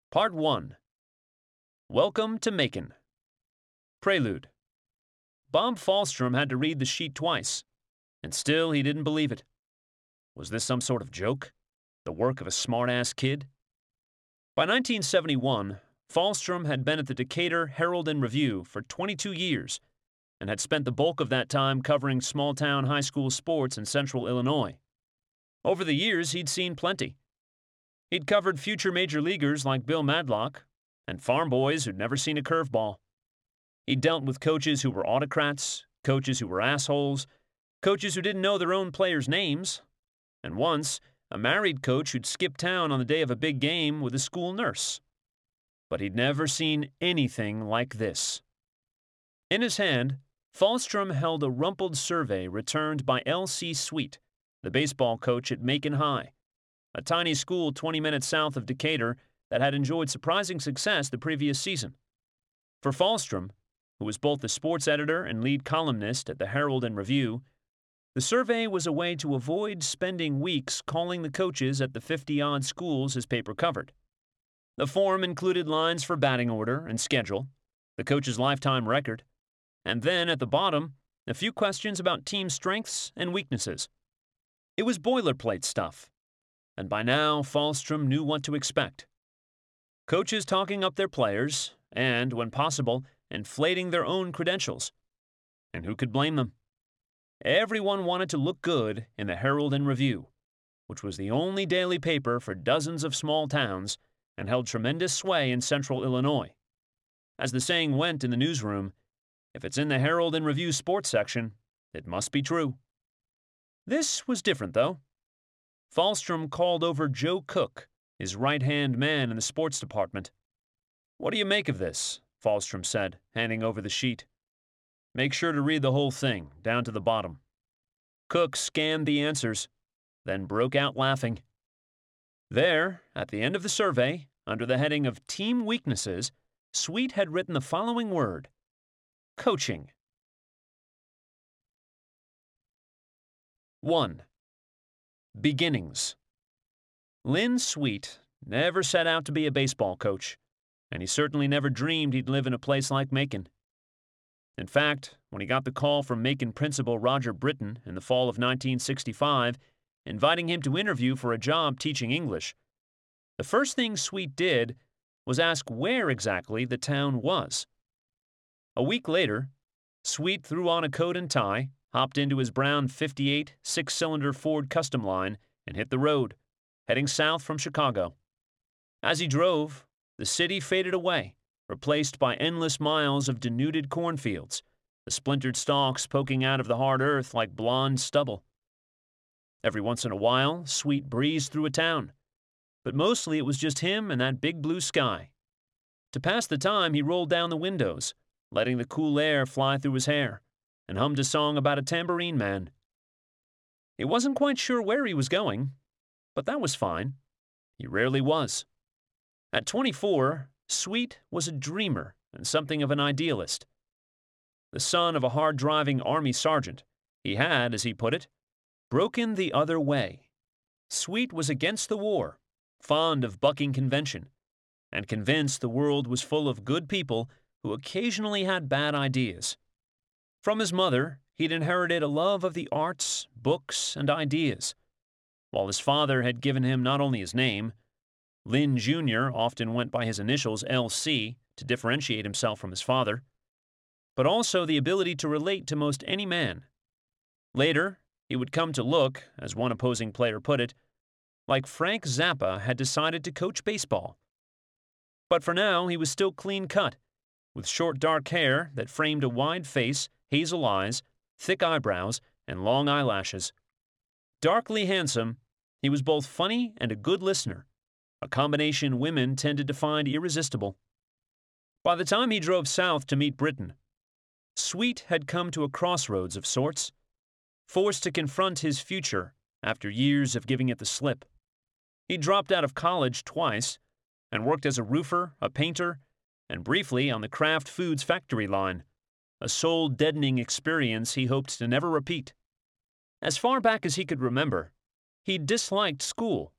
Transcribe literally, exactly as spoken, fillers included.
Part one. Welcome to Macon. Prelude. Bob Falstrom had to read the sheet twice, and still he didn't believe it. Was this some sort of joke? The work of a smart-ass kid? By nineteen seventy-one, Falstrom had been at the Decatur Herald and Review for twenty-two years and had spent the bulk of that time covering small-town high school sports in central Illinois. Over the years, he'd seen plenty. He'd covered future major leaguers like Bill Madlock and farm boys who'd never seen a curveball. He'd dealt with coaches who were autocrats, coaches who were assholes, coaches who didn't know their own players' names, and once, a married coach who'd skip town on the day of a big game with a school nurse. But he'd never seen anything like this. In his hand, Falstrom held a rumpled survey returned by L C Sweet, the baseball coach at Macon High, a tiny school twenty minutes south of Decatur that had enjoyed surprising success the previous season. For Falstrom, who was both the sports editor and lead columnist at the Herald and Review, the survey was a way to avoid spending weeks calling the coaches at the fifty-odd schools his paper covered. The form included lines for batting order and schedule, the coach's lifetime record, and then at the bottom, a few questions about team strengths and weaknesses. It was boilerplate stuff, and by now Falstrom knew what to expect. Coaches talking up their players and, when possible, inflating their own credentials. And who could blame them? Everyone wanted to look good in the Herald and Review, which was the only daily paper for dozens of small towns and held tremendous sway in central Illinois. As the saying went in the newsroom, if it's in the Herald and Review sports section, it must be true. This was different, though. Falstrom called over Joe Cook, his right-hand man in the sports department. "What do you make of this?" Falstrom said, handing over the sheet. "Make sure to read the whole thing, down to the bottom." Cook scanned the answers, then broke out laughing. There, at the end of the survey, under the heading of Team Weaknesses, Sweet had written the following word: coaching. one. Beginnings. Lynn Sweet never set out to be a baseball coach, and he certainly never dreamed he'd live in a place like Macon. In fact, when he got the call from Macon principal Roger Britton in the fall of nineteen sixty-five, inviting him to interview for a job teaching English, the first thing Sweet did was ask where exactly the town was. A week later, Sweet threw on a coat and tie, hopped into his brown fifty-eight six-cylinder Ford Custom Line, and hit the road, heading south from Chicago. As he drove, the city faded away, replaced by endless miles of denuded cornfields, the splintered stalks poking out of the hard earth like blond stubble. Every once in a while, Sweet breezed through a town, but mostly it was just him and that big blue sky. To pass the time, he rolled down the windows, letting the cool air fly through his hair, and hummed a song about a tambourine man. He wasn't quite sure where he was going, but that was fine. He rarely was. At twenty-four, Sweet was a dreamer and something of an idealist. The son of a hard-driving Army sergeant, he had, as he put it, broken the other way. Sweet was against the war, fond of bucking convention, and convinced the world was full of good people who occasionally had bad ideas. From his mother, he'd inherited a love of the arts, books, and ideas, while his father had given him not only his name — Lynn Junior often went by his initials L C to differentiate himself from his father — but also the ability to relate to most any man. Later, he would come to look, as one opposing player put it, like Frank Zappa had decided to coach baseball. But for now, he was still clean-cut, with short dark hair that framed a wide face, hazel eyes, thick eyebrows, and long eyelashes. Darkly handsome, he was both funny and a good listener, a combination women tended to find irresistible. By the time he drove south to meet Britton, Sweet had come to a crossroads of sorts, forced to confront his future after years of giving it the slip. He dropped out of college twice and worked as a roofer, a painter, and briefly on the Kraft Foods factory line, a soul-deadening experience he hoped to never repeat. As far back as he could remember, he disliked school,